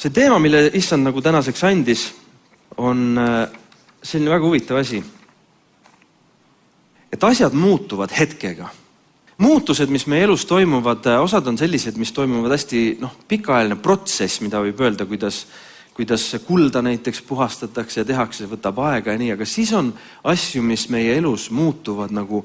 See teema, mille issand nagu tänaseks andis, on selline väga huvitav asi. Et asjad muutuvad hetkega. Muutused, mis meie elus toimuvad, osad on sellised, mis toimuvad hästi pikaajaline protsess, mida võib öelda, kuidas kulda näiteks puhastatakse ja tehakse, võtab aega ja nii, aga siis on asju, mis meie elus muutuvad nagu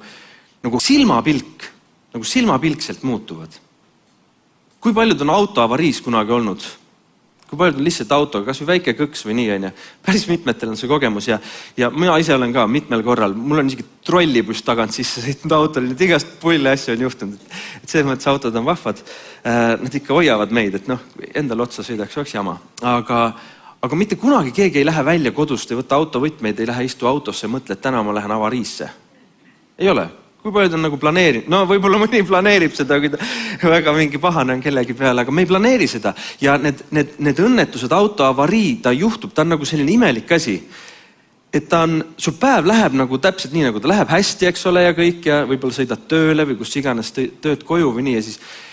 silmapilkselt muutuvad. Kui paljud on autoavariis kunagi olnud? Kui paljud on lihtsalt autoga, kas või väike kõks või nii, on. Päris mitmetel on see kogemus ja mina ise olen ka mitmel korral, mul on isegi trollibus tagant sisse sõitnud autol, et igast pulle asju on juhtunud. Et selles mõttes autod on vahvad, nad ikka hoiavad meid, et endal otsa sõidaks oleks jama. Aga mitte kunagi keegi ei lähe välja kodust, ei võta autovõtmeid, ei lähe istu autosse ja mõtle, et täna ma lähen avariisse. Ei ole. Kui paljud on nagu planeerinud? Võib-olla mõni planeerib seda, kui ta väga mingi pahane on kellegi peale, aga me ei planeeri seda. Ja need õnnetused, autoavarii, ta juhtub, ta on nagu selline imelik asi. Et su päev läheb nagu täpselt nii, nagu ta läheb hästi, eks ole, ja kõik, ja võib-olla sõidad tööle või kus iganes tööd koju või nii, ja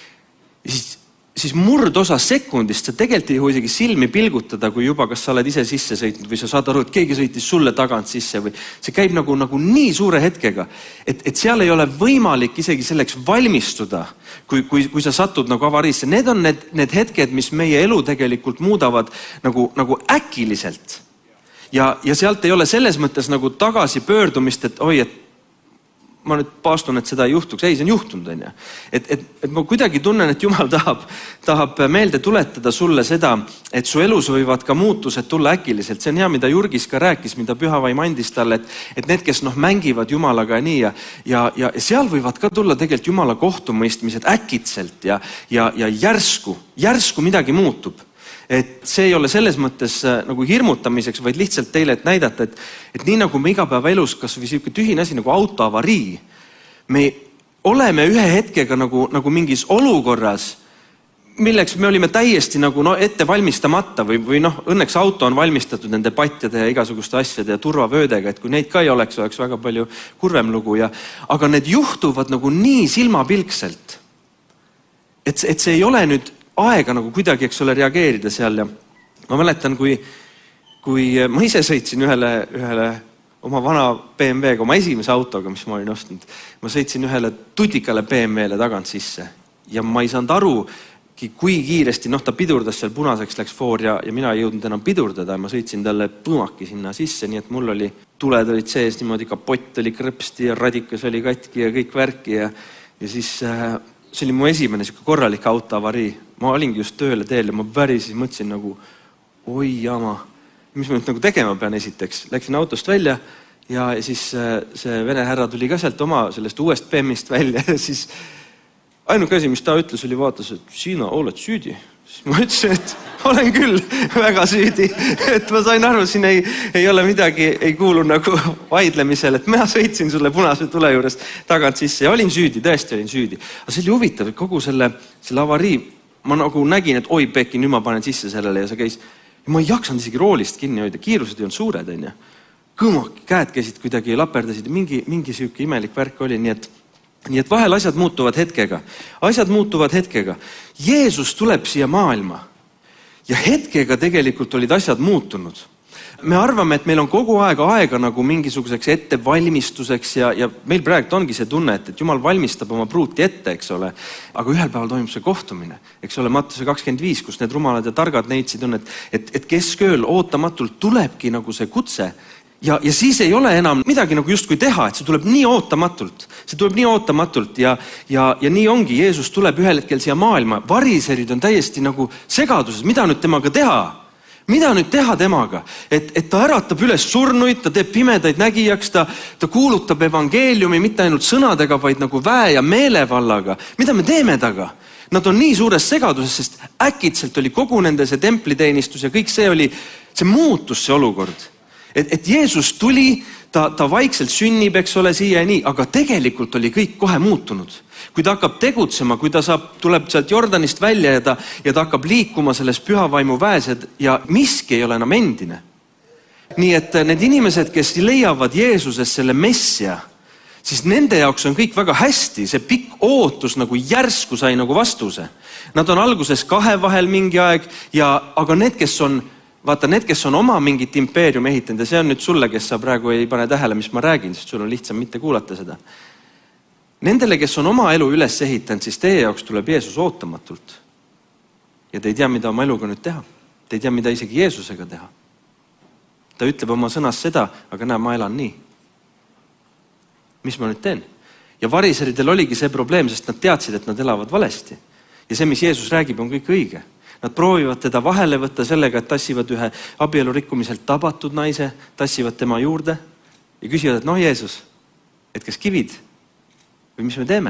siis murdosa sekundist sa tegelikult ei jõua isegi silmi pilgutada, kui juba kas sa oled ise sisse sõitnud või sa saad aru, et keegi sõitis sulle tagant sisse või see käib nagu nii suure hetkega, et seal ei ole võimalik isegi selleks valmistuda, kui sa satud nagu avariisse. Need on need hetked, mis meie elu tegelikult muudavad nagu äkiliselt. Ja sealt ei ole selles mõttes nagu tagasi pöördumist, et oi, et ma nüüd paastun, et seda ei juhtuks. Ei, see on juhtunud, on. Et ma kuidagi tunnen, et Jumal tahab meelde tuletada sulle seda, et su elus võivad ka muutused tulla äkiliselt. See on hea, mida Jurgis ka rääkis, mida Pühavaim andis talle, et need, kes mängivad Jumalaga ja nii ja seal võivad ka tulla tegelikult Jumala kohtumõistmised äkitselt ja järsku midagi muutub. Et see ei ole selles mõttes nagu hirmutamiseks, vaid lihtsalt teile, et näidata, et nii nagu me igapäeva elus, kas või selline tühine asi nagu autoavarii, me oleme ühe hetkega nagu mingis olukorras, milleks me olime täiesti nagu ette valmistamata või õnneks auto on valmistatud nende patjade ja igasuguste asjade ja turvavöödega, et kui neid ka ei oleks väga palju kurvem lugu. Aga need juhtuvad nagu nii silmapilkselt, et see ei ole nüüd aega nagu kuidagi, eks ole, reageerida seal. Ja ma mäletan, kui ma ise sõitsin ühele oma vana BMW-ga, oma esimese autoga, mis ma olin ostnud. Ma sõitsin ühele tutikale BMW-le tagant sisse ja ma ei saanud aru, kui kiiresti, ta pidurdas seal punaseks, läks foor ja mina ei jõudnud enam pidurdada. Ma sõitsin talle põmaki sinna sisse, nii et mul oli tuled olid sees niimoodi, kapott oli krõpsti ja radikas oli katki ja kõik värki ja siis see oli mu esimene korralik autoavarii. Ma olingi just tööle teel ja ma päriselt mõtlesin nagu, oi jama, mis ma nüüd nagu tegema pean esiteks. Läksin autost välja ja siis see vene härra tuli ka sealt oma sellest uuest BEM-ist välja ja siis ainuke asi, mis ta ütles, oli vaatas, et sina oled süüdi. Siis ma ütlesin, et olen küll väga süüdi, et ma sain aru, siin ei ole midagi, ei kuulu nagu vaidlemisel, et mina sõitsin sulle punase tule juures tagant sisse ja olin süüdi, tõesti olin süüdi. Aga see oli huvitav, et kogu selle avarii, ma nagu nägin, et oi Pekki, nüüd ma panen sisse sellele ja see käis. Ja ma ei jaksanud isegi roolist kinni hoida, kiirused ei olnud suured, on. Kõmaki, käed käisid kuidagi laperdasid ja mingi süüke imelik värk oli, nii et vahel asjad muutuvad hetkega. Asjad muutuvad hetkega. Jeesus tuleb siia maailma ja hetkega tegelikult olid asjad muutunud. Me arvame, et meil on kogu aega nagu mingisuguseks ettevalmistuseks ja meil praegu ongi see tunne, et Jumal valmistab oma pruuti ette, eks ole. Aga ühel päeval toimub see kohtumine, eks ole, Mattuse 25, kus need rumalad ja targad neitsid on, et keskööl ootamatult tulebki nagu see kutse. Ja siis ei ole enam midagi nagu justkui teha, et see tuleb nii ootamatult. See tuleb nii ootamatult ja nii ongi. Jeesus tuleb ühel hetkel siia maailma. Variserid on täiesti nagu segaduses. Mida nüüd temaga teha? Mida nüüd teha temaga? Et ta äratab üles surnuid, ta teeb pimedaid nägijaks, ta kuulutab evangeeliumi mitte ainult sõnadega, vaid nagu väe ja meelevallaga. Mida me teeme taga? Nad on nii suures segaduses, sest äkitselt oli kogu nende see templiteenistus ja kõik see muutus see olukord. Et Jeesus tuli, ta vaikselt sünnib, eks ole, siia ja nii, aga tegelikult oli kõik kohe muutunud. Kui ta hakkab tegutsema, kui ta tuleb sealt Jordanist välja ja ta hakkab liikuma selles pühavaimu väesed ja miski ei ole enam endine. Nii et need inimesed, kes leiavad Jeesuses selle messia, siis nende jaoks on kõik väga hästi, see pikk ootus nagu järsku sai nagu vastuse. Nad on alguses kahe vahel mingi aeg aga need, kes on oma mingit impeeriumi ehitanud ja see on nüüd sulle, kes sa praegu ei pane tähele, mis ma räägin, sest sul on lihtsam mitte kuulata seda. Nendele, kes on oma elu üles ehitanud, siis teie jaoks tuleb Jeesus ootamatult. Ja te ei tea, mida oma eluga nüüd teha. Te ei tea, mida isegi Jeesusega teha. Ta ütleb oma sõnas seda, aga näe, ma elan nii. Mis ma nüüd teen? Ja variseridel oligi see probleem, sest nad teadsid, et nad elavad valesti. Ja see, mis Jeesus räägib, on kõik õige. Nad proovivad teda vahele võtta sellega, et tassivad ühe abielu rikkumiselt tabatud naise, tassivad tema juurde ja küsivad, et Jeesus, et kas kivid või mis me teeme?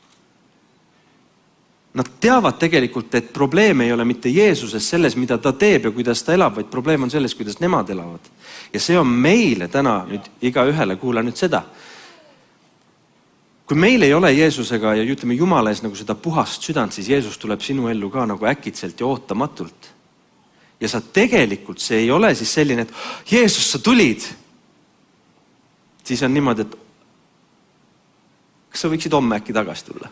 Nad teavad tegelikult, et probleem ei ole mitte Jeesuses selles, mida ta teeb ja kuidas ta elab, vaid probleem on selles, kuidas nemad elavad. Ja see on meile täna nüüd iga ühele, kuula nüüd seda. Kui meil ei ole Jeesusega ja ütleme Jumala ees nagu seda puhast südant, siis Jeesus tuleb sinu ellu ka nagu äkitselt ja ootamatult. Ja sa tegelikult, see ei ole siis selline, et Jeesus, sa tulid. Siis on niimoodi, et kas sa võiksid homme äkki tagasi tulla?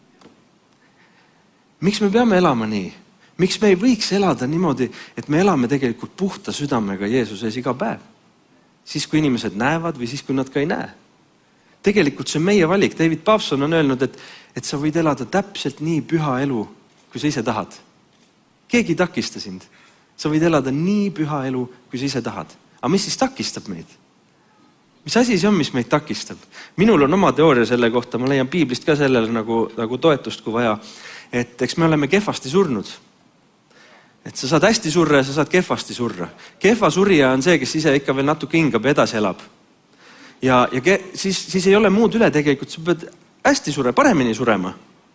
Miks me peame elama nii? Miks me ei võiks elada niimoodi, et me elame tegelikult puhta südamega Jeesuses iga päev? Siis, kui inimesed näevad või siis, kui nad ka ei näe. Tegelikult see on meie valik. David Pavson on öelnud, et sa võid elada täpselt nii püha elu, kui sa ise tahad. Keegi ei takista sind. Sa võid elada nii püha elu, kui sa ise tahad. Aga mis siis takistab meid? Mis asi see on, mis meid takistab? Minul on oma teooria selle kohta, ma leian piiblist ka sellele nagu toetust, kui vaja. Et eks me oleme kehvasti surnud. Et sa saad hästi surra ja sa saad kehvasti surra. Kehva surija on see, kes ise ikka veel natuke hingab ja edasi elab. Ja siis ei ole muud üle tegelikult, sa pead hästi surra, paremini surema.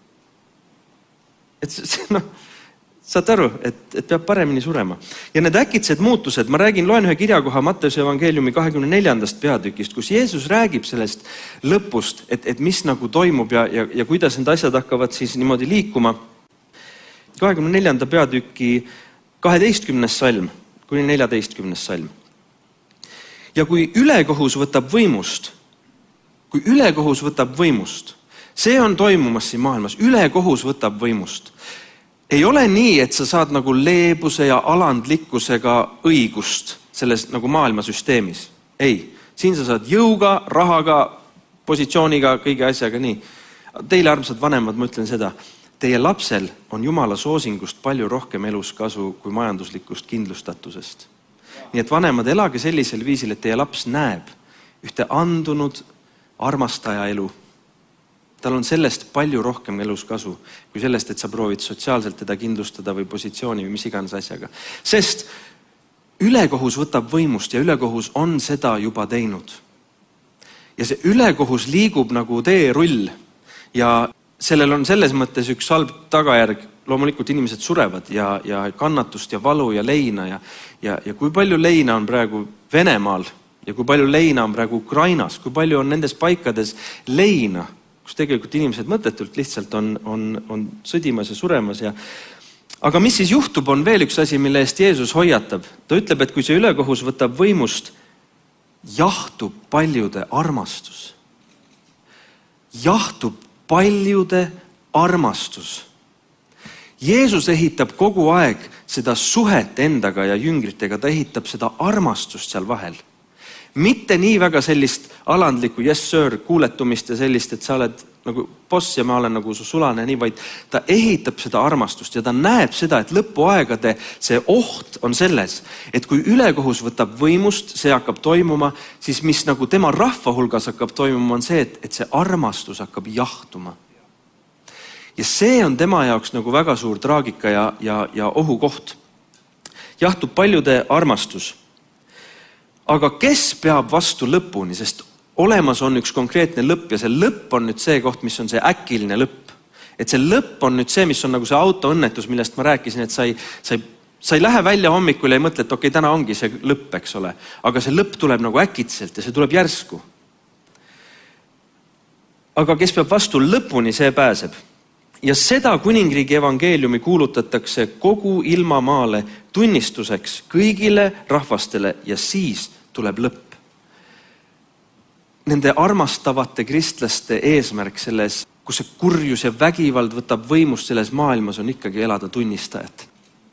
Et saad aru, et peab paremini surema. Ja need äkitsed muutused, ma loen ühe kirjakoha Matteuse evangeeliumi 24. peatükist, kus Jeesus räägib sellest lõpust, et mis nagu toimub ja kuidas need asjad hakkavad siis niimoodi liikuma. 24. peatüki 12. salm kuni 14. salm. Ja kui ülekohus võtab võimust, see on toimumas siin maailmas, ülekohus võtab võimust. Ei ole nii, et sa saad nagu leebuse ja alandlikkusega õigust selles nagu maailmasüsteemis. Ei, siin sa saad jõuga, rahaga, positsiooniga, kõige asjaga nii. Teile armsad vanemad, ma ütlen seda, teie lapsel on Jumala soosingust palju rohkem elus kasu kui majanduslikust kindlustatusest. Nii et vanemad, elage sellisel viisil, et teie laps näeb ühte andunud armastaja elu. Tal on sellest palju rohkem elus kasu, kui sellest, et sa proovid sotsiaalselt teda kindlustada või positsiooni või mis iganes asjaga. Sest ülekohus võtab võimust ja ülekohus on seda juba teinud. Ja see ülekohus liigub nagu teerull ja sellel on selles mõttes üks halb tagajärg. Loomulikult inimesed surevad ja kannatust ja valu ja leina ja kui palju leina on praegu Venemaal ja kui palju leina on praegu Ukrainas, kui palju on nendes paikades leina, kus tegelikult inimesed mõttetult lihtsalt on sõdimas ja suremas. Aga mis siis juhtub, on veel üks asi, mille eest Jeesus hoiatab. Ta ütleb, et kui see ülekohus võtab võimust, jahtub paljude armastus. Jahtub paljude armastus. Jeesus ehitab kogu aeg seda suhet endaga ja jüngritega, ta ehitab seda armastust seal vahel. Mitte nii väga sellist alandlikku yes sir kuuletumist ja sellist, et sa oled nagu boss ja ma olen nagu su sulane, nii vaid ta ehitab seda armastust ja ta näeb seda, et lõpuaegade see oht on selles, et kui ülekohus võtab võimust, see hakkab toimuma, siis mis nagu tema rahva hulgas hakkab toimuma, on see, et see armastus hakkab jahtuma. Ja see on tema jaoks nagu väga suur traagika ja ohukoht. Jahtub paljude armastus. Aga kes peab vastu lõpuni, sest olemas on üks konkreetne lõpp ja see lõpp on nüüd see koht, mis on see äkiline lõpp. Et see lõpp on nüüd see, mis on nagu see autoõnnetus, millest ma rääkisin, et sa ei lähe välja hommikul ja ei mõtle, et okei, täna ongi see lõpp, eks ole. Aga see lõpp tuleb nagu äkitselt ja see tuleb järsku. Aga kes peab vastu lõpuni, see pääseb. Ja seda kuningriigi evangeeliumi kuulutatakse kogu ilmamaale tunnistuseks kõigile rahvastele ja siis tuleb lõpp. nende armastavate kristlaste eesmärk selles, kus see kurjus ja vägivald võtab võimust selles maailmas, on ikkagi elada tunnistajat.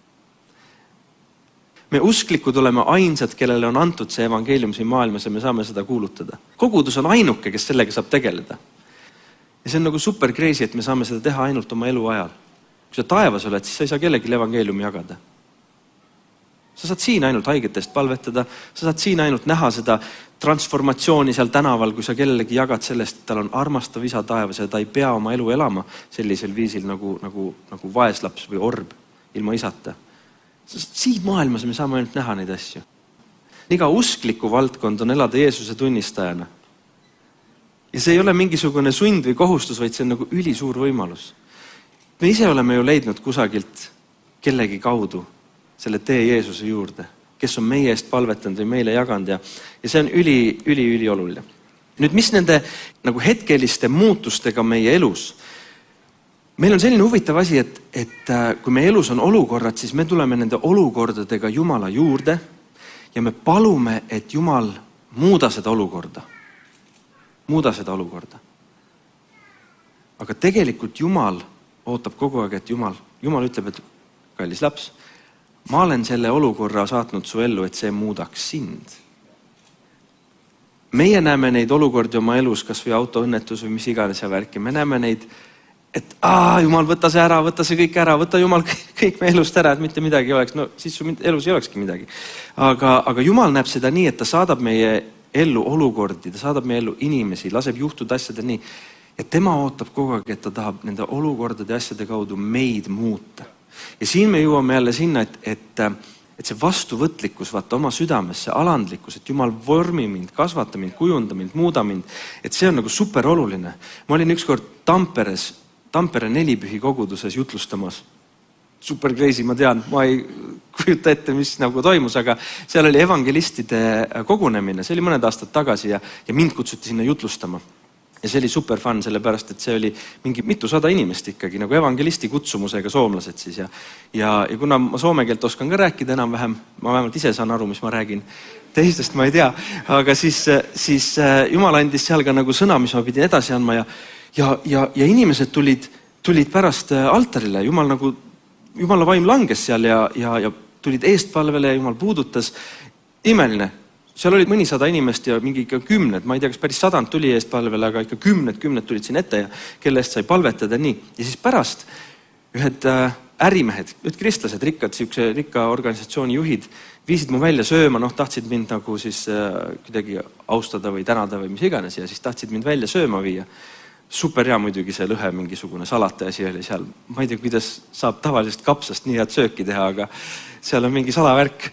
Me usklikud oleme ainsad, kellele on antud see evangeelium siin maailmas ja me saame seda kuulutada. Kogudus on ainuke, kes sellega saab tegeleda. Ja see on nagu super crazy, et me saame seda teha ainult oma elu ajal. Kui sa taevas oled, siis sa ei saa kellelegi evangeeliumi jagada. Sa saad siin ainult haigetest palvetada, sa saad siin ainult näha seda transformatsiooni seal tänaval, kui sa kellelegi jagad sellest, et tal on armastav isa taevas ja ta ei pea oma elu elama sellisel viisil nagu vaeslaps või orb ilma isata. Siin maailmas me saame ainult näha neid asju. Iga uskliku valdkond on elada Jeesuse tunnistajana. Ja see ei ole mingisugune sund või kohustus, vaid see on nagu ülisuur võimalus. Me ise oleme ju leidnud kusagilt kellegi kaudu selle tee Jeesuse juurde, kes on meie eest palvetanud või meile jaganud ja see on üli oluline. Nüüd, mis nende nagu hetkeliste muutustega meie elus? Meil on selline huvitav asi, et kui meie elus on olukorrad, siis me tuleme nende olukordadega Jumala juurde ja me palume, et Jumal muuda seda olukorda. Aga tegelikult Jumal ootab kogu aeg, et Jumal ütleb, et kallis laps, ma olen selle olukorra saatnud su ellu, et see muudaks sind. Meie näeme neid olukordi oma elus, kas või autoõnnetus või mis iganes ja värki. Me näeme neid, et Jumal, võta see ära, võta see kõik ära, võta Jumal kõik me elust ära, et mitte midagi ei oleks. No siis su elus ei olekski midagi. Aga Jumal näeb seda nii, et ta saadab meie ellu olukordi, ta saadab meie ellu inimesi, laseb juhtuda asjade nii. Ja tema ootab kogu aeg, et ta tahab nende olukordade asjade kaudu meid muuta. Ja siin me jõuame jälle sinna, et see vastuvõtlikkus, vaata oma südames, see alandlikkus, et Jumal vormi mind, kasvata mind, kujunda mind, muuda mind, et see on nagu super oluline. Ma olin ükskord Tampere nelipühi koguduses jutlustamas. Super crazy, ma tean, ma ei kujuta ette, mis nagu toimus, aga seal oli evangelistide kogunemine, see oli mõned aastad tagasi ja mind kutsuti sinna jutlustama. Ja see oli super fun, sellepärast, et see oli mingi mitusada inimest ikkagi, nagu evangelisti kutsumusega soomlased siis. Ja kuna ma soome keelt oskan ka rääkida enam-vähem, ma vähemalt ise saan aru, mis ma räägin, teistest ma ei tea, aga siis Jumal andis seal ka nagu sõna, mis ma pidin edasi andma ja inimesed tulid pärast altarile, Jumala vaim langes seal ja tulid eestpalvele ja Jumal puudutas. Imeline. Seal olid mõnisada inimest ja mingi ikka 10, ma ei tea, kas päris 100 tuli eestpalvele, aga ikka 10 tulid siin ette ja kelle eest sai palvetada nii. Ja siis pärast ühed ärimehed, ühed kristlased, rikka organisatsiooni juhid, viisid mu välja sööma, tahtsid mind nagu siis kuidagi austada või tänada või mis iganes ja siis tahtsid mind välja sööma viia. Super hea muidugi see lõhe, mingisugune salate asi oli seal. Ma ei tea, kuidas saab tavalisest kapsast nii head sööki teha, aga seal on mingi salavärk.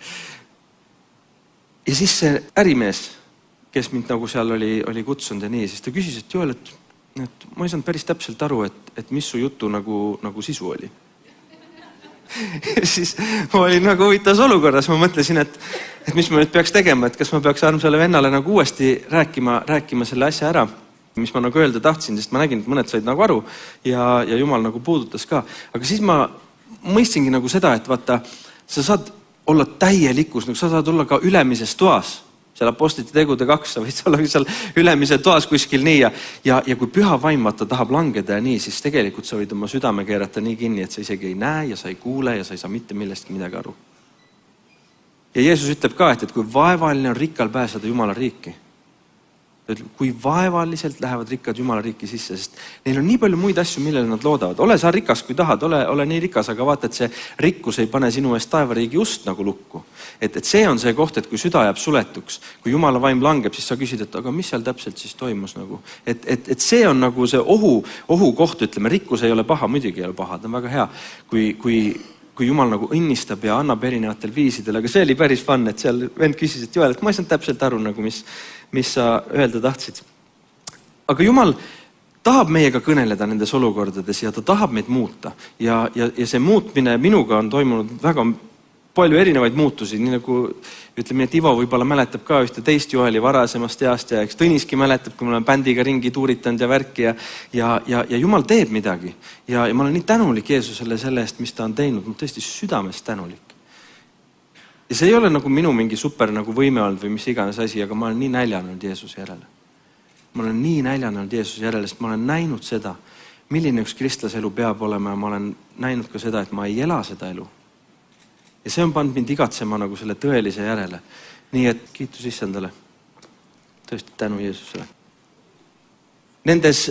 Ja siis see ärimees, kes mind nagu seal oli kutsunud ja nii, siis ta küsis, et Joel, et ma ei saanud päris täpselt aru, et mis su jutu nagu sisu oli. Ja siis ma olin nagu huvitavas olukorras, ma mõtlesin, et mis ma nüüd peaks tegema, et kas ma peaks armsale vennale nagu uuesti rääkima selle asja ära, mis ma nagu öelda tahtsin, sest ma nägin, et mõned said nagu aru ja Jumal nagu puudutas ka. Aga siis ma mõistsingi nagu seda, et vaata, sa saad olla täielikus, nagu sa saad olla ka ülemises toas, seal Apostlite tegude 2, sa võid olla seal ülemise toas kuskil nii ja kui püha vaim vaata tahab langeda ja nii, siis tegelikult sa võid oma südame keerata nii kinni, et sa isegi ei näe ja sa ei kuule ja sa ei saa mitte millestki midagi aru. Ja Jeesus ütleb ka, et kui vaevaline on rikkal pääseda Jumala riiki, kui vaevaliselt lähevad rikkad Jumala riiki sisse, sest neil on nii palju muid asju, millele nad loodavad. Ole sa rikas, kui tahad, ole nii rikas, aga vaata, et see rikkus ei pane sinu eest taevariigi ust nagu lukku. Et see on see koht, et kui süda jääb suletuks, kui Jumala vaim langeb, siis sa küsid, et aga mis seal täpselt siis toimus nagu. Et see on nagu see ohu koht, ütleme, rikkus ei ole paha, muidugi ei ole paha, ta on väga hea, kui Jumal nagu õnnistab ja annab erinevatel viisidel, aga see oli päris fun, et seal vend küsis, et Joel, et ma ei saanud täpselt aru nagu, mis sa öelda tahtsid. Aga Jumal tahab meiega kõneleda nendes olukordades ja ta tahab meid muuta. Ja see muutmine minuga on toimunud väga palju erinevaid muutusi, nii nagu ütleme, et Ivo võib-olla mäletab ka ühte teist Joeli varasemast east ja eks Tõniski mäletab, kui ma olen bändiga ringi tuuritanud ja värki ja Jumal teeb midagi. Ja ma olen nii tänulik Jeesusele selle eest, mis ta on teinud, ma tõesti südamest tänulik. Ja see ei ole nagu minu mingi super nagu võime olnud või mis iganes asi, aga ma olen nii näljanud Jeesuse järele. ma olen nii näljanenud Jeesuse järele, sest ma olen näinud seda, milline üks kristlase elu peab olema ja ma olen näinud ka seda, et ma ei ela seda elu. Ja see on pannud mind igatsema nagu selle tõelise järele. Nii et kiitus Issandale. Tõesti tänu Jeesusele. Nendes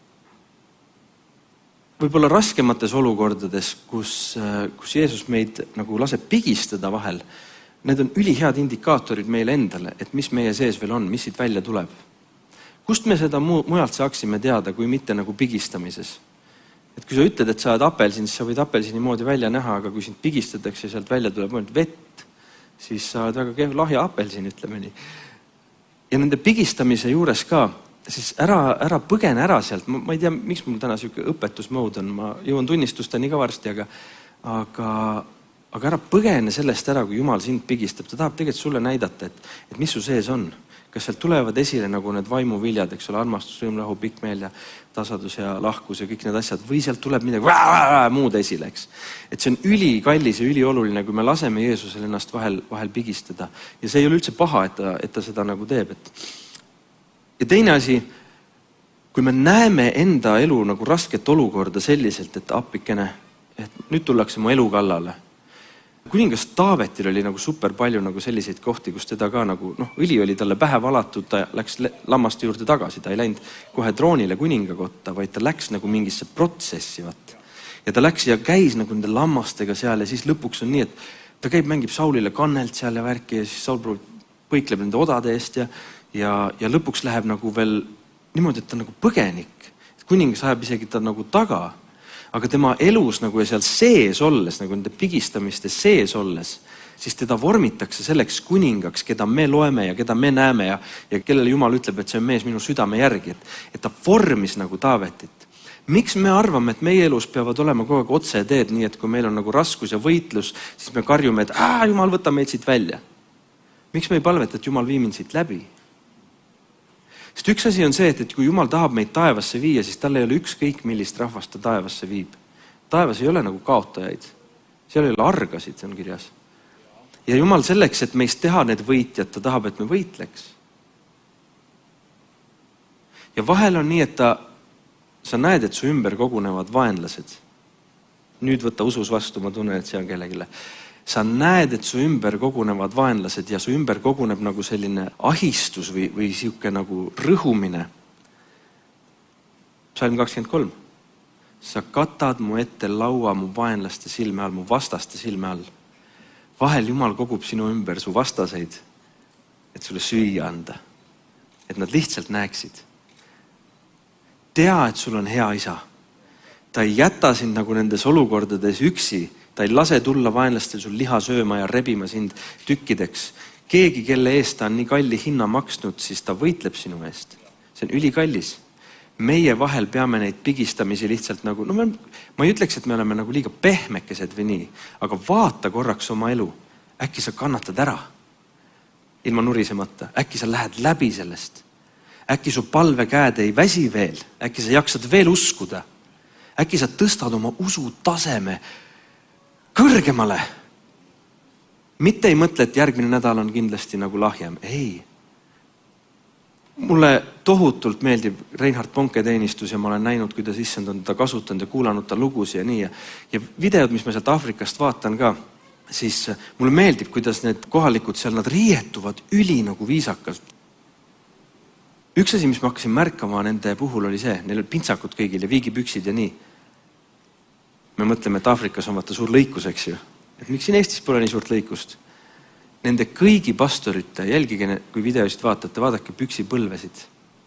võib-olla raskemates olukordades, kus Jeesus meid nagu laseb pigistada vahel, need on ülihead indikaatorid meile endale, et mis meie sees veel on, mis siit välja tuleb. Kust me seda mujalt saaksime teada, kui mitte nagu pigistamises? Et kui sa ütled, et sa oled apelsin, siis sa võid apelsini moodi välja näha, aga kui sind pigistatakse ja sealt välja tuleb ainult vett, siis sa oled väga lahja apelsin, ütleme nii. Ja nende pigistamise juures ka, siis ära põgene ära sealt. Ma ei tea, miks mul täna selline õpetusmood on. Ma jõuan tunnistusteni ka varsti, aga ära põgene sellest ära, kui Jumal sind pigistab. Ta tahab tegelikult sulle näidata, et mis su sees on. Kas sealt tulevad esile nagu need vaimuviljad, eks ole, armastus, rõõm, rahu, pikk meel ja tasadus ja lahkus ja kõik need asjad. Või sealt tuleb midagi muud esile, eks. Et see on ülikallis ja ülioluline, kui me laseme Jeesusel ennast vahel pigistada. Ja see ei ole üldse paha, et ta seda nagu teeb. Ja teine asi, kui me näeme enda elu nagu rasket olukorda selliselt, et appikene, et nüüd tullakse mu elu kallale. Kuningas Taavetil oli nagu super palju nagu selliseid kohti, kus teda ka nagu, õli oli talle pähe valatud, ta läks lammaste juurde tagasi, ta ei läinud kohe troonile kuninga kotta, vaid ta läks nagu mingisse protsessi. Ja ta läks ja käis nagu nende lammastega seal ja siis lõpuks on nii, et ta käib, mängib Saulile kannelt seal ja värki ja siis Saul põikleb nende odade eest ja lõpuks läheb nagu veel niimoodi, et ta nagu põgenik. Kuningas ajab isegi ta nagu taga. Aga tema elus nagu ja seal sees olles, nagu nende pigistamiste sees olles, siis teda vormitakse selleks kuningaks, keda me loeme ja keda me näeme ja kellele Jumal ütleb, et see on mees minu südame järgi, et ta vormis nagu Taavetit. Miks me arvame, et meie elus peavad olema kogu aeg otse teed, nii et kui meil on nagu raskus ja võitlus, siis me karjume, et Jumal, võta meid siit välja. Miks me ei palveta, et Jumal vii mind siit läbi? Sest üks asi on see, et kui Jumal tahab meid taevasse viia, siis tal ei ole ükskõik millist rahvast ta taevasse viib. Taevas ei ole nagu kaotajaid. Seal ei ole argasid, see on kirjas. Ja Jumal selleks, et meist teha need võitjad, ta tahab, et me võitleks. Ja vahel on nii, et sa näed, et su ümber kogunevad vaenlased. Nüüd võtta usus vastu, ma tunnen, et see on kellegile. Sa näed, et su ümber kogunevad vaenlased ja su ümber koguneb nagu selline ahistus või siuke nagu rõhumine. Psalm 23. Sa katad mu ette laua mu vaenlaste silme all, mu vastaste silme all. Vahel Jumal kogub sinu ümber su vastaseid, et sulle süüa anda. Et nad lihtsalt näeksid. Tea, et sul on hea isa. Ta ei jäta sind nagu nendes olukordades üksi. Ta ei lase tulla vaenlastel sul liha sööma ja rebima sind tükkideks. Keegi, kelle eest ta on nii kalli hinna maksnud, siis ta võitleb sinu eest. See on ülikallis. Meie vahel peame neid pigistamisi lihtsalt nagu, ma ei ütleks, et me oleme nagu liiga pehmekesed või nii, aga vaata korraks oma elu. Äkki sa kannatad ära ilma nurisemata. Äkki sa lähed läbi sellest. Äkki su palvekäed ei väsi veel. Äkki sa jaksad veel uskuda. Äkki sa tõstad oma usu taseme kõrgemale. Mitte ei mõtle, et järgmine nädal on kindlasti nagu lahjem. Ei. Mulle tohutult meeldib Reinhard Bonke teenistus ja ma olen näinud, kuidas issand on ta kasutanud ja kuulanud ta lugusi ja nii. Ja videod, mis ma sealt Afrikast vaatan ka, siis mulle meeldib, kuidas need kohalikud seal, nad riietuvad üli nagu viisakalt. Üks asi, mis ma hakkasin märkama nende puhul oli see, neil on pintsakud kõigil ja viigipüksid ja nii. Me mõtleme, et Afrikas on vaata suur lõikus, eks ju. Et miks siin Eestis pole nii suurt lõikust? Nende kõigi pastorite, jälgige, kui videosid vaatate, vaadake püksipõlvesid.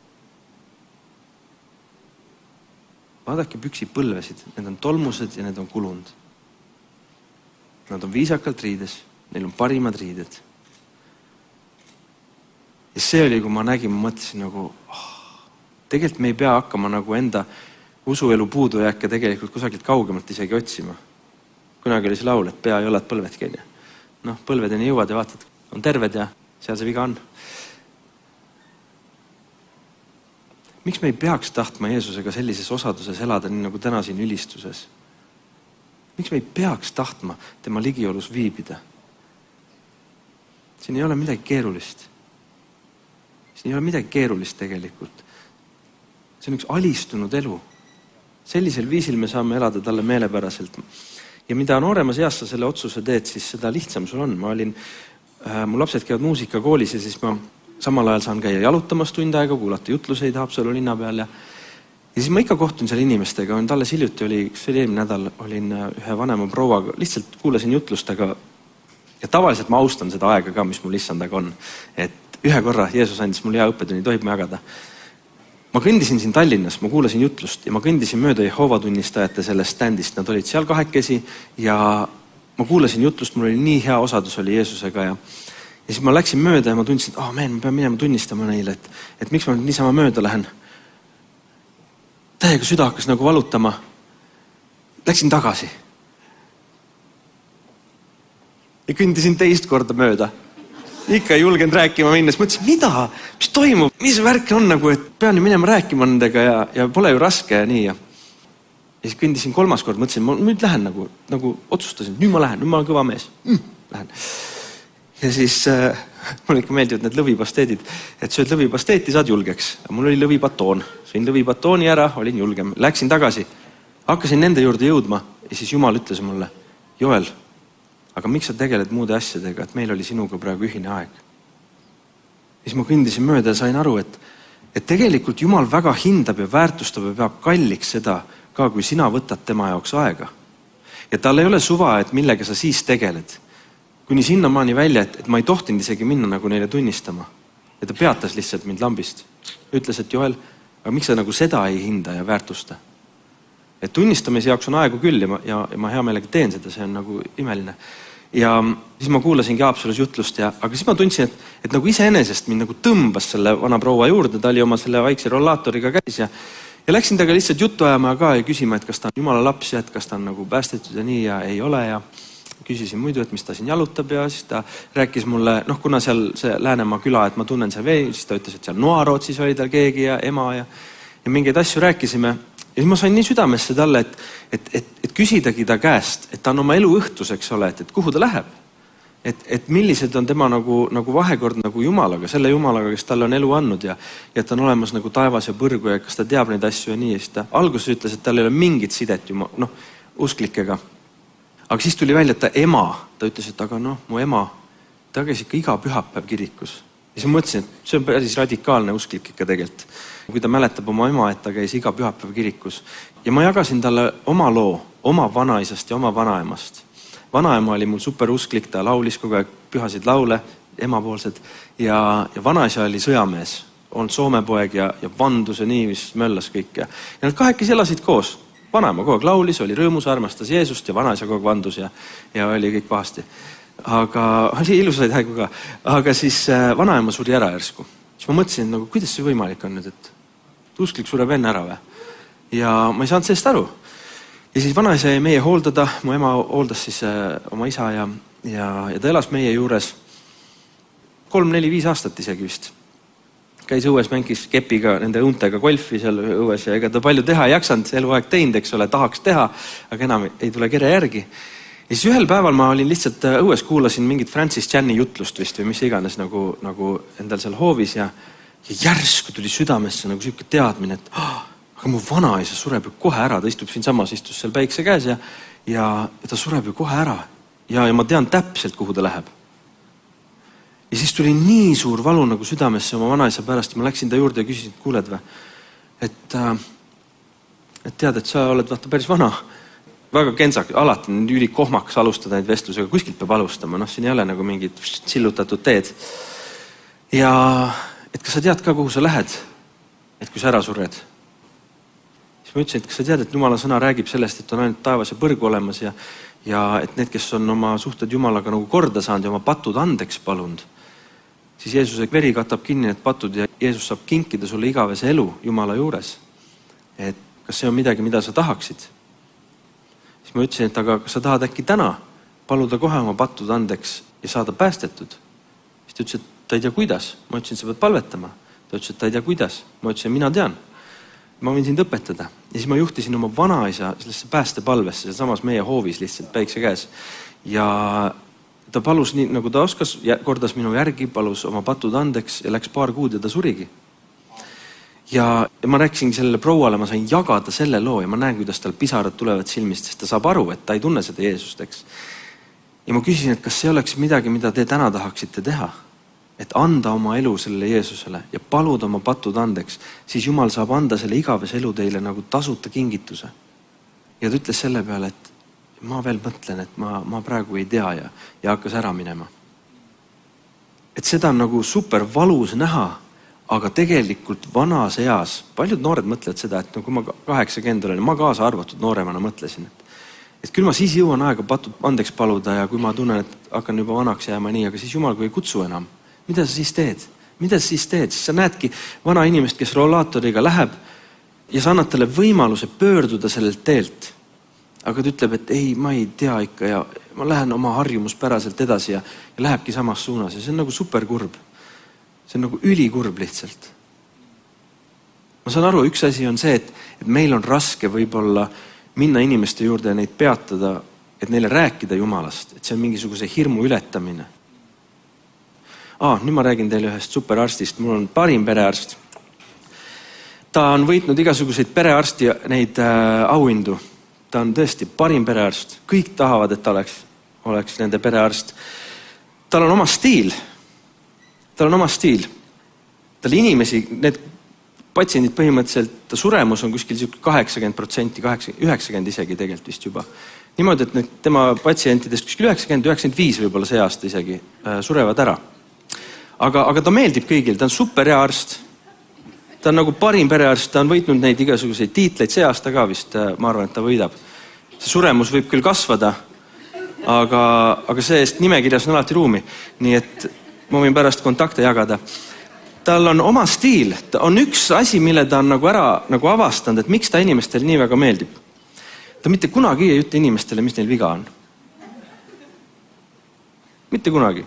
Vaadake püksipõlvesid. Need on tolmused ja need on kulunud. Nad on viisakalt riides. Neil on parimad riided. Ja see oli, kui ma nägin, ma mõtlesin nagu, tegelikult me ei pea hakkama nagu enda usuelu puudujääke tegelikult kusagilt kaugemalt isegi otsima. Kunagi oli see laul, et pea ei ole, et põlvedki on. Põlvedeni jõuad ja vaatad, on terved ja seal see viga on. Miks me ei peaks tahtma Jeesusega sellises osaduses elada, nii nagu täna siin ülistuses? Miks me ei peaks tahtma tema ligiolus viibida? Siin ei ole midagi keerulist. Siin ei ole midagi keerulist tegelikult. see on üks alistunud elu. Sellisel viisil me saame elada talle meelepäraselt. Ja mida nooremas eas sa selle otsuse teed, siis seda lihtsam sul on. Mu lapsed käivad muusikakoolis ja siis ma samal ajal saan käia jalutamas tund aega, kuulata jutluseid Haapsalu linna peal ja siis ma ikka kohtun seal inimestega. Talles hiljuti oli eelmine nädal, olin ühe vanema prouaga, lihtsalt kuulasin jutlustega ja tavaliselt ma austan seda aega ka, mis mul issandaga on. Et ühe korra Jeesus andis mul hea õppetunni, tohib ma jagada. Ma kõndisin siin Tallinnas, ma kuulasin jutlust ja ma kõndisin mööda Jehoova tunnistajate sellest standist. Nad olid seal kahekesi ja ma kuulasin jutlust, mul oli nii hea osadus oli Jeesusega ja siis ma läksin mööda ja ma tundsin, et ma pean minema tunnistama neile, et miks ma nüüd niisama mööda lähen. Täiega süda hakkas nagu valutama. Läksin tagasi. Ja kõndisin teist korda mööda. Ikka ei julgenud rääkima minnes. Mõtlesin, mida? Mis toimub? Mis värk on nagu, et pean ju minema rääkima nendega ja pole ju raske ja nii. Ja siis kõndisin kolmas kord, mõtlesin, ma nüüd lähen nagu otsustasin, nüüd ma lähen, nüüd ma olen kõva mees. Lähen. Ja siis mulle ikka meeldivad need lõvipasteedid, et sööd lõvipasteeti, saad julgeks. Mul oli lõvibatoon. Sõin lõvibatooni ära, olin julgem. Läksin tagasi. Hakkasin nende juurde jõudma ja siis Jumal ütles mulle, Joel, aga miks sa tegeled muude asjadega, et meil oli sinuga praegu ühine aeg. Ja siis ma kõndisin mööda ja sain aru, et tegelikult Jumal väga hindab ja väärtustab ja peab kalliks seda ka, kui sina võtad tema jaoks aega. Ja tal ei ole suva, et millega sa siis tegeled. Kuni sinnamaani välja, et ma ei tohtinud isegi minna nagu neile tunnistama. Ja ta peatas lihtsalt mind lambist. Ütles, et Joel, aga miks sa nagu seda ei hinda ja väärtusta? Et tunnistamise jaoks on aegu küll ja ma hea meelega teen seda, see on nagu imeline. Ja siis ma kuulasingi Haapsalus jutlust aga siis ma tundsin, et nagu iseenesest mind nagu tõmbas selle vana proua juurde, ta oli oma selle vaikse rollaatoriga käis ja läksin taga lihtsalt juttu ajama ka ja küsima, et kas ta on Jumala laps ja et kas ta on nagu päästetud ja nii ja ei ole ja küsisin muidu, et mis ta siin jalutab ja siis ta rääkis mulle, kuna seal see Läänemaa küla, et ma tunnen seal vee, siis ta ütles, et seal Noarootsis oli tal keegi ja ema ja mingeid asju rääkisime. Ja siis ma sain nii südamesse talle, et küsidagi ta käest, et ta on oma elu õhtuseks ole, et kuhu ta läheb. Et millised on tema nagu vahekord nagu Jumalaga, selle Jumalaga, kes talle on elu andnud ja ta on olemas nagu taevas ja põrgu ja kas ta teab neid asju ja nii. Ja siis ta alguses ütles, et tal ei ole mingit sidet usklikega. Aga siis tuli välja, et ta ema, ta ütles, et aga mu ema, ta käis ikka iga pühapäev kirikus. Ja siis ma mõtlesin, et see on päris radikaalne usklik ikka tegelikult. Kui ta mäletab oma ema, et ta käis iga pühapäev kirikus. Ja ma jagasin talle oma loo, oma vanaisast ja oma vanaemast. Vanaema oli mul super usklik, ta laulis kogu aeg pühasid laule, emapoolsed. Ja vanaisa oli sõjamees, on Soome poeg ja vandus ja nii, mis möllas kõik. Ja nad kahekesi elasid koos. Vanaema kogu aeg laulis, oli rõõmus, armastas Jeesust ja vanaisa kogu aeg vandus ja oli kõik pahasti. Aga oli ilusaid aegu ka. Aga siis vanaema suri ära järsku. Siis ma mõtlesin, kuidas see võimalik on nüüd, et usklik sureb enne ära või? Ja ma ei saanud sellest aru. Ja siis vanaisa jäi meie hooldada, mu ema hooldas siis oma isa ja ta elas meie juures 3-4-5 aastat isegi vist. Käis õues, mängis kepiga, nende untega golfi seal õues ja ega ta palju teha ei jaksanud, eluaeg teinud, eks ole, tahaks teha, aga enam ei tule kere järgi. Ja siis ühel päeval ma olin lihtsalt õues, kuulasin mingit Francis Chani jutlust vist või mis iganes nagu endal seal hoovis ja järsku tuli südamesse nagu siuke teadmine, et aga mu vanaisa sureb ju kohe ära, ta istub siin samas, istus seal päikse käes ja ta sureb ju kohe ära ja ma tean täpselt, kuhu ta läheb. Ja siis tuli nii suur valu nagu südamesse oma vanaisa pärast ja ma läksin ta juurde ja küsisin, et kuuled või, et tead, et sa oled vaata päris vana, väga kensak, alati ülikohmakas alustada neid vestlusega, kuskilt peab alustama, siin ei ole nagu mingid sillutatud teed. Ja et kas sa tead ka, kuhu sa lähed, et kui sa ära sured? Siis ma ütlesin, et kas sa tead, et Jumala sõna räägib sellest, et on ainult taevas ja põrgu olemas ja et need, kes on oma suhted Jumalaga nagu korda saanud ja oma patud andeks palunud, siis Jeesuse veri katab kinni need patud ja Jeesus saab kinkida sulle igavese elu Jumala juures. Et kas see on midagi, mida sa tahaksid? Siis ma ütlesin, et aga kas sa tahad äkki täna paluda kohe oma patud andeks ja saada päästetud? Siis ta ütles, et ta ei tea kuidas. Ma ütlesin, sa pead palvetama. Ta ütles, et ta ei tea kuidas. Ma ütlesin, mina tean. Ma võin sind õpetada. Ja siis ma juhtisin oma vanaisa sellesse päästepalvesse, samas meie hoovis lihtsalt päikse käes. Ja ta palus nii, nagu ta oskas, kordas minu järgi, palus oma patud andeks ja läks 2 kuud ja ta surigi. Ja ma rääkisin sellele prouale, ma sain jagada selle loo ja ma näen, kuidas tal pisarad tulevad silmist, sest ta saab aru, et ta ei tunne seda Jeesust, eks. Ja ma küsisin, et kas see oleks midagi, mida te täna tahaksite teha, et anda oma elu sellele Jeesusele ja paluda oma patud andeks, siis Jumal saab anda selle igavese elu teile nagu tasuta kingituse. Ja ta ütles selle peale, et ma veel mõtlen, et ma praegu ei tea ja hakkas ära minema. Et seda on nagu super valus näha, aga tegelikult vanas eas, paljud noored mõtlevad seda, et kui ma 80 olen, ma kaasa arvatud nooremana mõtlesin, et küll ma siis jõuan aega patud andeks paluda ja kui ma tunnen, et hakkan juba vanaks jääma nii, aga siis Jumal, kui ei kutsu enam, mida sa siis teed? Mida sa siis teed? Siis sa näedki vana inimest, kes rollaatoriga läheb ja sa annad talle võimaluse pöörduda sellelt teelt. Aga ta ütleb, et ei, ma ei tea ikka ja ma lähen oma harjumuspäraselt edasi ja lähebki samas suunas ja see on nagu super kurb. See on nagu ülikurb lihtsalt. Ma saan aru, üks asi on see, et meil on raske võib-olla minna inimeste juurde ja neid peatada, et neile rääkida Jumalast, et see on mingisuguse hirmu ületamine. Nüüd ma räägin teile ühest superarstist, mul on parim perearst. Ta on võitnud igasuguseid perearsti neid auhindu. Ta on tõesti parim perearst. Kõik tahavad, et ta oleks nende perearst. Tal on oma stiil. Tal on oma stiil. Tal inimesi, need patsiendid põhimõtteliselt, ta suremus on kuskil 80%, 90% isegi tegelikult vist juba. Niimoodi, et tema patsientidest kuskil 90-95 võib-olla see aasta isegi surevad ära. Aga ta meeldib kõigil, ta on super hea arst. Ta on nagu parim perearst, ta on võitnud neid igasuguseid tiitleid see aasta ka vist, ma arvan, et ta võidab. See suremus võib küll kasvada, aga see nimekirjas on alati ruumi. Nii et ma võin pärast kontakte jagada. Tal on oma stiil, on üks asi, mille ta on nagu avastanud, et miks ta inimestele nii väga meeldib. Ta mitte kunagi ei ütle inimestele, mis neil viga on. Mitte kunagi.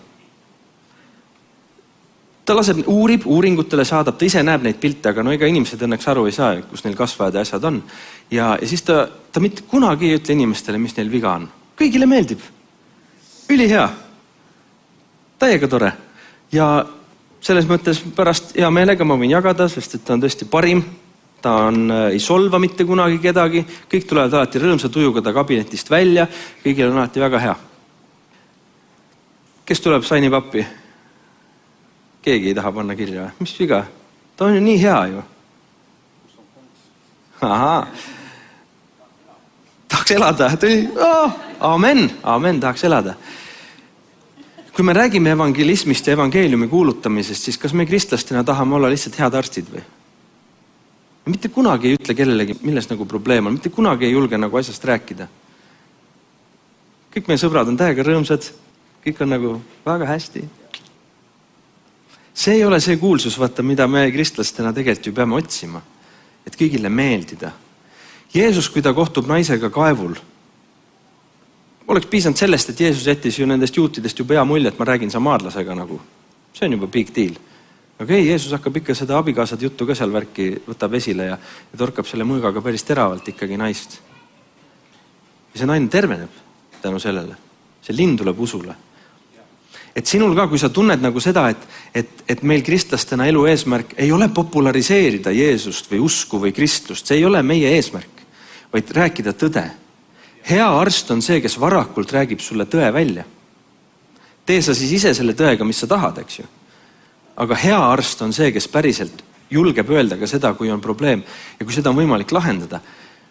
Ta laseb, uuringutele saadab, ta ise näeb neid pilte, aga ega inimesed õnneks aru ei saa, kus neil kasvajad ja asjad on. Ja siis ta mitte kunagi ei ütle inimestele, mis neil viga on. Kõigile meeldib. Ülihea. Täiega tore. Ja selles mõttes pärast hea meelega ma võin jagada, sest et ta on tõesti parim. Ta ei solva mitte kunagi kedagi. Kõik tulevad alati rõõmsa tujuga ta kabinetist välja. Kõigil on alati väga hea. Kes tuleb sainib appi? Keegi ei taha panna kirja. Mis viga? Ta on ju nii hea ju. Tahaks elada. Amen, tahaks elada. Kui me räägime evangelismist ja evangeeliumi kuulutamisest, siis kas me kristlastena tahame olla lihtsalt head arstid või? Mitte kunagi ei ütle kellelegi, milles nagu probleem on. Mitte kunagi ei julge nagu asjast rääkida. Kõik meie sõbrad on täiega rõõmsad. Kõik on nagu väga hästi. See ei ole see kuulsus, vaata, mida me kristlastena tegelikult ju peame otsima, et kõigile meeldida. Jeesus, kui ta kohtub naisega kaevul, oleks piisanud sellest, et Jeesus jättis ju nendest juutidest juba hea mulje, et ma räägin samaarlasega nagu. See on juba big deal. Aga Jeesus hakkab ikka seda abikaasad juttu ka seal värki, võtab esile ja torkab selle mõõgaga päris teravalt ikkagi naist. Ja see naine terveneb tänu sellele. See lind tuleb usule. Et sinul ka, kui sa tunned nagu seda, et meil kristlastena elu eesmärk ei ole populariseerida Jeesust või usku või kristlust, see ei ole meie eesmärk, vaid rääkida tõde. Hea arst on see, kes varakult räägib sulle tõe välja. Tee sa siis ise selle tõega, mis sa tahad, eks ju. Aga hea arst on see, kes päriselt julgeb öelda ka seda, kui on probleem ja kui seda on võimalik lahendada.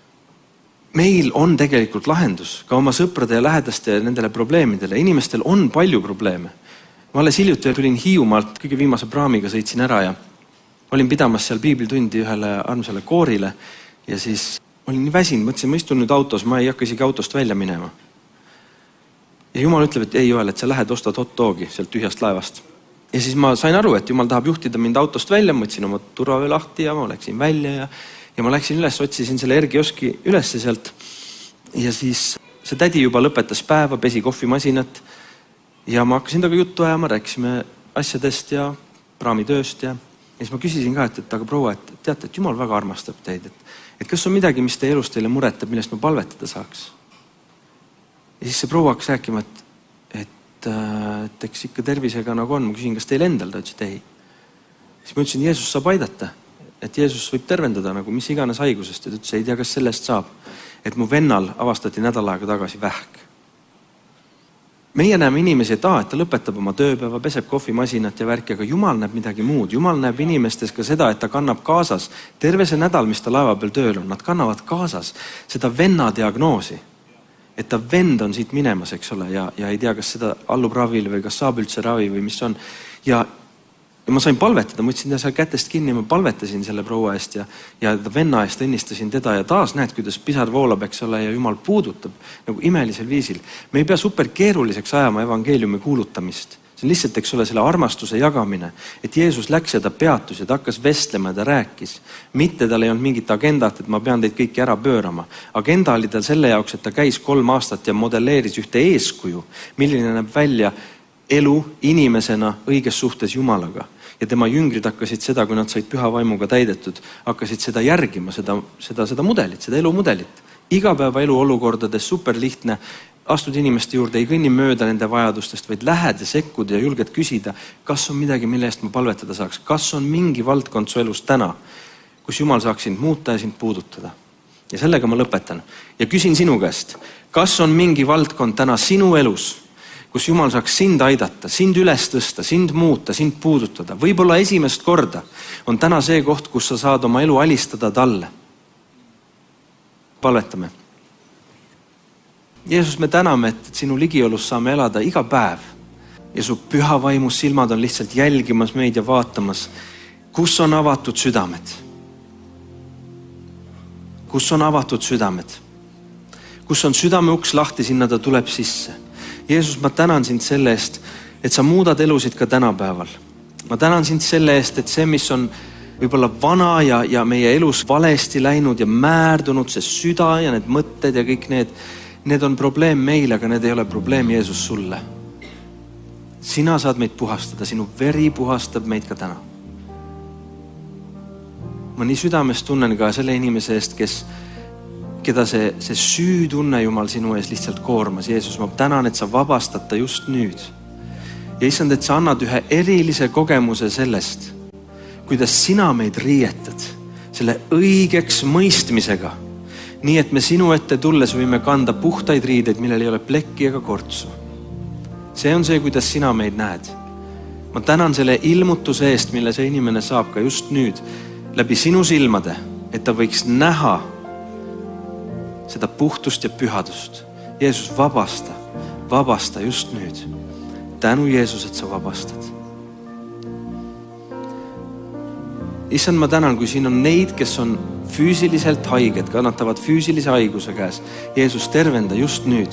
Meil on tegelikult lahendus ka oma sõprade ja lähedaste nendele probleemidele. Inimestel on palju probleeme. Ma alles hiljuti tulin Hiiumaalt, kõige viimase praamiga sõitsin ära ja olin pidamas seal piiblitundi ühele armsale koorile ja siis olin nii väsinud, mõtlesin, ma istun nüüd autos, ma ei hakka isegi autost välja minema. Ja Jumal ütleb, et ei Joel, et sa lähed ostad hot dogi sealt tühjast laevast. Ja siis ma sain aru, et Jumal tahab juhtida mind autost välja, mõtlesin oma turvavöö lahti ja ma läksin välja ja ma läksin üles, otsisin selle ergioski üles sealt ja siis see tädi juba lõpetas päeva, pesi kohvimasinat ja ma hakkasin taga juttu ajama, rääkisime asjadest ja praamitööst ja siis ma küsisin ka, et aga proua, et teate, et Jumal väga armastab teid, et kas on midagi, mis teie elus teile muretab, millest ma palvetada saaks? Ja siis see proua hakkas rääkima, et eks ikka tervisega nagu on, ma küsin, kas teil endal, ta ütles, et ei. Siis ma ütlesin, Jeesus saab aidata. et Jeesus võib tervendada nagu mis iganes haigusest ja ta ütles, ei tea, kas sellest saab, et mu vennal avastati nädal aega tagasi vähk. Meie näeme inimesi, et ta lõpetab oma tööpäeva, peseb kohvimasinat ja värki, aga Jumal näeb midagi muud. Jumal näeb inimestes ka seda, et ta kannab kaasas terve see nädal, mis ta laeva peal tööl on. Nad kannavad kaasas seda venna diagnoosi, et ta vend on siit minemas, eks ole, ja ei tea, kas seda allub ravile või kas saab üldse ravi või mis on. Ja ma sain palvetada, ma võtsin ta seal kätest kinni, ma palvetasin selle proua eest ja venna eest õnnistasin teda ja taas näed, kuidas pisar voolab, eks ole, ja Jumal puudutab nagu imelisel viisil. Me ei pea super keeruliseks ajama evangeeliumi kuulutamist. See on lihtsalt, eks ole, selle armastuse jagamine, et Jeesus läks ja ta peatus ja ta hakkas vestlema ja ta rääkis. Mitte tal ei olnud mingit agendat, et ma pean teid kõiki ära pöörama. Agenda oli tal selle jaoks, et ta käis 3 aastat ja modelleeris ühte eeskuju, milline näeb välja elu inimesena õiges suhtes Jumalaga. Ja tema jüngrid hakkasid seda, kui nad said püha vaimuga täidetud, hakkasid seda järgima, seda mudelit, seda elumudelit. Igapäeva elu olukordades super lihtne, astud inimeste juurde, ei kõnni mööda nende vajadustest, vaid lähed ja sekkud ja julged küsida, kas on midagi, mille eest ma palvetada saaks, kas on mingi valdkond su elus täna, kus Jumal saaks sind muuta ja sind puudutada. Ja sellega ma lõpetan. Ja küsin sinu käest, kas on mingi valdkond täna sinu elus, kus Jumal saaks sind aidata, sind üles tõsta, sind muuta, sind puudutada. Võib-olla esimest korda on täna see koht, kus sa saad oma elu alistada talle. Palvetame. Jeesus, me täname, et sinu ligiolus saame elada iga päev ja su püha vaimus silmad on lihtsalt jälgimas meid ja vaatamas, kus on avatud südamed. Kus on avatud südamed. Kus on südame uks lahti, sinna ta tuleb sisse. Jeesus, ma tänan sind selle eest, et sa muudad elusid ka tänapäeval. Ma tänan sind selle eest, et see, mis on võib-olla vana ja meie elus valesti läinud ja määrdunud, see süda ja need mõtted ja kõik need on probleem meile, aga need ei ole probleem, Jeesus, sulle. Sina saad meid puhastada, sinu veri puhastab meid ka täna. Ma nii südames tunnen ka selle inimese eest, keda see süütunne, Jumal, sinu ees lihtsalt koormas. Jeesus, ma tänan, et sa vabastad ta just nüüd. Ja issand, et sa annad ühe erilise kogemuse sellest, kuidas sina meid riietad selle õigeks mõistmisega. Nii, et me sinu ette tulles võime kanda puhtaid riideid, millel ei ole plekki ega kortsu. See on see, kuidas sina meid näed. Ma tänan selle ilmutuse eest, mille see inimene saab ka just nüüd läbi sinu silmade, et ta võiks näha seda puhtust ja pühadust. Jeesus, vabasta just nüüd. Tänu, Jeesus, et sa vabastad. Issand, ma tänan, kui siin on neid, kes on füüsiliselt haiged, kannatavad füüsilise haiguse käes. Jeesus, tervenda just nüüd.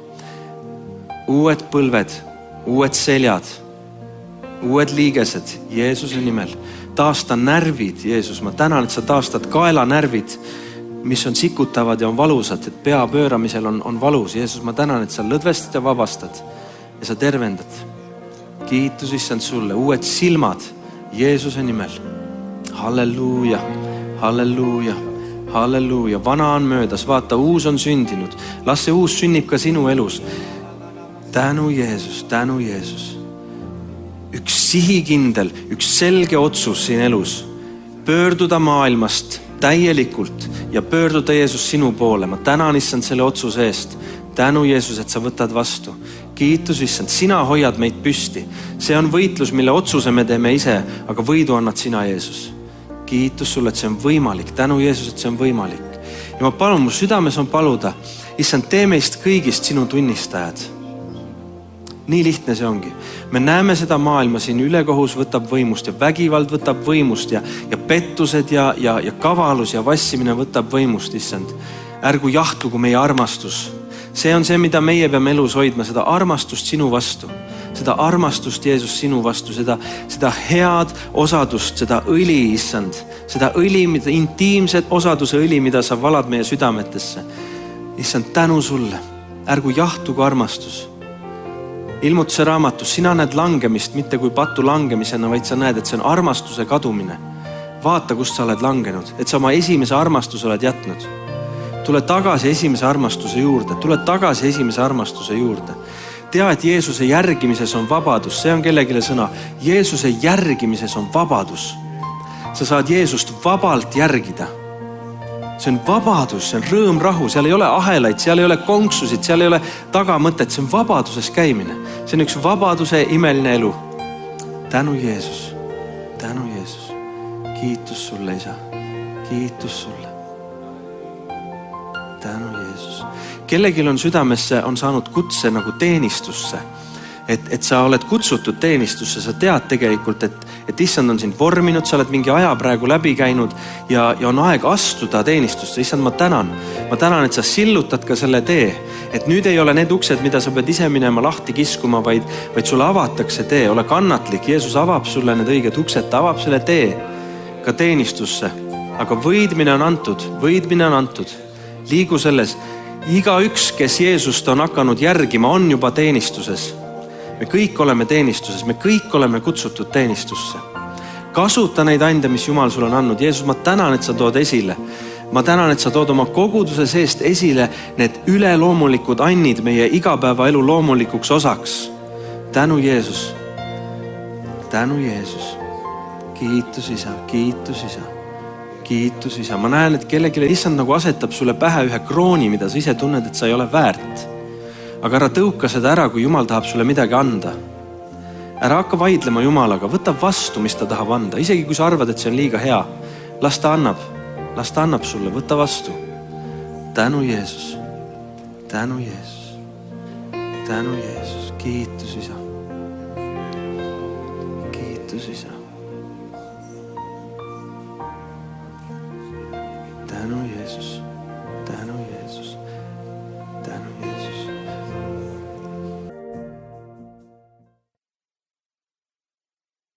Uued põlved, uued seljad, uued liigesed Jeesuse nimel. Taasta närvid, Jeesus, ma tänan, et sa taastad kaelanärvid, mis on sikutavad ja on valusad, et pea pööramisel on valus. Jeesus, ma tänan, et sa lõdvestad ja vabastad ja sa tervendad. Kiitus, issand, sulle. Uued silmad Jeesuse nimel. Halleluuja, halleluuja, halleluuja. Vana on möödas, vaata, uus on sündinud. Las see uus sünnib ka sinu elus. Tänu, Jeesus, tänu, Jeesus. Üks sihikindel, üks selge otsus siin elus. Pöörduda maailmast täielikult ja pöörduda, Jeesus, sinu poole. Ma tänan, issand, selle otsuse eest. Tänu, Jeesus, et sa võtad vastu. Kiitus, issand, sina hoiad meid püsti. See on võitlus, mille otsuse me teeme ise, aga võidu annad sina, Jeesus. Kiitus sulle, et see on võimalik. Tänu, Jeesus, et see on võimalik. Ja ma palun, mu südames on paluda, issand, tee meist kõigist sinu tunnistajad. Nii lihtne see ongi. Me näeme seda maailma siin, ülekohus võtab võimust ja vägivald võtab võimust ja pettused ja kavalus ja vassimine võtab võimust, issand. Ärgu jahtugu meie armastus. See on see, mida meie peame elus hoidma, seda armastust sinu vastu. Seda armastust, Jeesus, sinu vastu, seda head osadust, seda õli, issand. Seda õli, intiimset osaduse õli, mida sa valad meie südametesse. Issand, tänu sulle. Ärgu jahtugu armastus. Ilmutuse raamatus, sina näed langemist, mitte kui patu langemisena, vaid sa näed, et see on armastuse kadumine. Vaata, kust sa oled langenud, et sa oma esimese armastuse oled jätnud. Tule tagasi esimese armastuse juurde, tule tagasi esimese armastuse juurde. Tea, et Jeesuse järgimises on vabadus, see on kellegile sõna. Jeesuse järgimises on vabadus. sa saad Jeesust vabalt järgida. See on vabadus, see on rõõm, rahu, seal ei ole ahelaid, seal ei ole konksusid, seal ei ole tagamõtet, see on vabaduses käimine. See on üks vabaduse imeline elu. Tänu Jeesus, tänu Jeesus. Kiitus sulle, Isa, kiitus sulle. Tänu Jeesus. Kellegil on südamesse, on saanud kutse nagu teenistusse. Et sa oled kutsutud teenistusse, sa tead tegelikult, et issand on sind vorminud, sa oled mingi aja praegu läbi käinud ja on aeg astuda teenistusse. Issand, ma tänan, et sa sillutad ka selle tee, et nüüd ei ole need uksed, mida sa pead ise minema lahti kiskuma, vaid sulle avatakse tee, ole kannatlik. Jeesus avab sulle need õiged uksed, ta avab selle tee ka teenistusse. Aga võidmine on antud. Liigu selles. Iga üks, kes Jeesust on hakanud järgima, on juba teenistuses. Me kõik oleme teenistuses, me kõik oleme kutsutud teenistusse. Kasuta neid ande, mis Jumal sulle on andnud. Jeesus, ma tänan, et sa tood esile. Ma tänan, et sa tood oma koguduse seest esile need üleloomulikud annid meie igapäevaelu loomulikuks osaks. Tänu Jeesus. Tänu Jeesus. Kiitus Isa, kiitus Isa. Kiitus Isa. Ma näen, et kellelegi issand nagu asetab sulle pähe ühe krooni, mida sa ise tunned, et sa ei ole väärt. Aga ära tõuka seda ära, kui Jumal tahab sulle midagi anda. Ära hakka vaidlema Jumalaga, võta vastu, mis ta tahab anda. Isegi kui sa arvad, et see on liiga hea, las ta annab sulle, võta vastu. Tänu Jeesus, tänu Jeesus, tänu Jeesus, kiitus Isa, kiitus Isa. Tänu Jeesus.